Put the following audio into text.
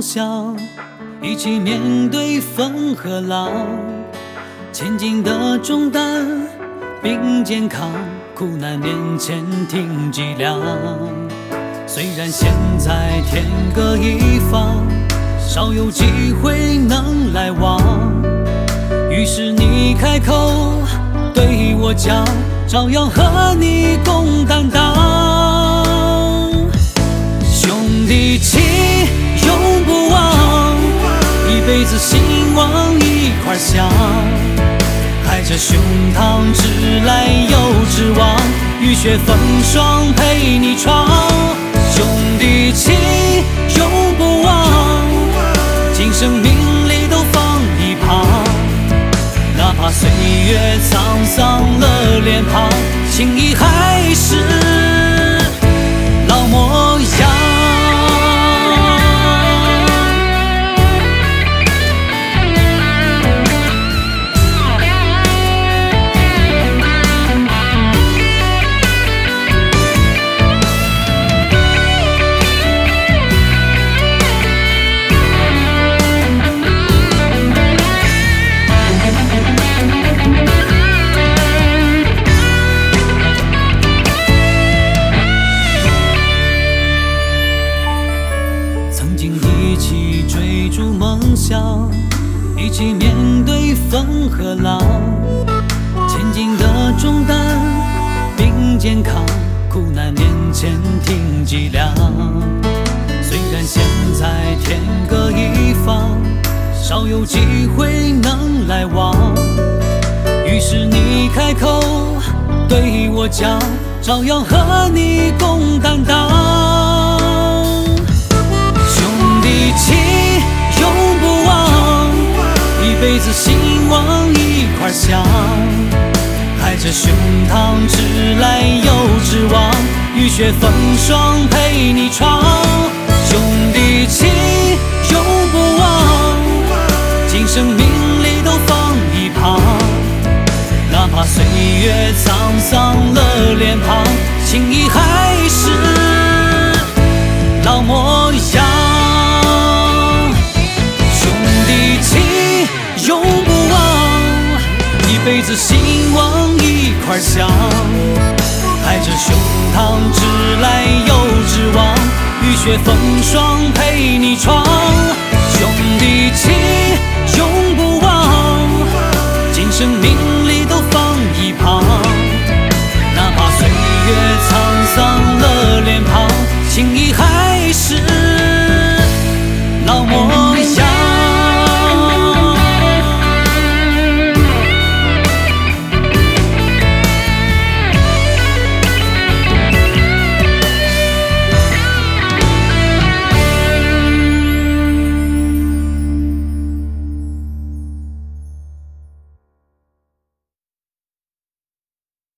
想，一起面对风和浪，前进的重担并肩扛，苦难面前挺脊梁。虽然现在天各一方，少有机会能来往，于是你开口对我讲，照样和你共担当。兄弟情永不忘，一辈子兴旺一块想，抬着胸膛直来又直往，浴血风霜陪你闯。兄弟情永不忘，今生名利都放一旁，哪怕岁月沧桑了脸庞，情谊还是老模样。一起面对风和浪，前进的重担并肩扛，苦难面前挺脊梁。虽然现在天各一方，少有机会能来往，于是你开口对我讲，照样和你共担当。兄弟情永不忘，一辈子兴旺一块想，抬着胸膛直来又直往，浴血风霜陪你闯。兄弟情永不忘，今生名利都放一旁，哪怕岁月沧桑了脸庞，情谊还是老模样。永不忘，一辈子兴旺一块想，抬着胸膛直来又直往，浴血风霜陪你闯。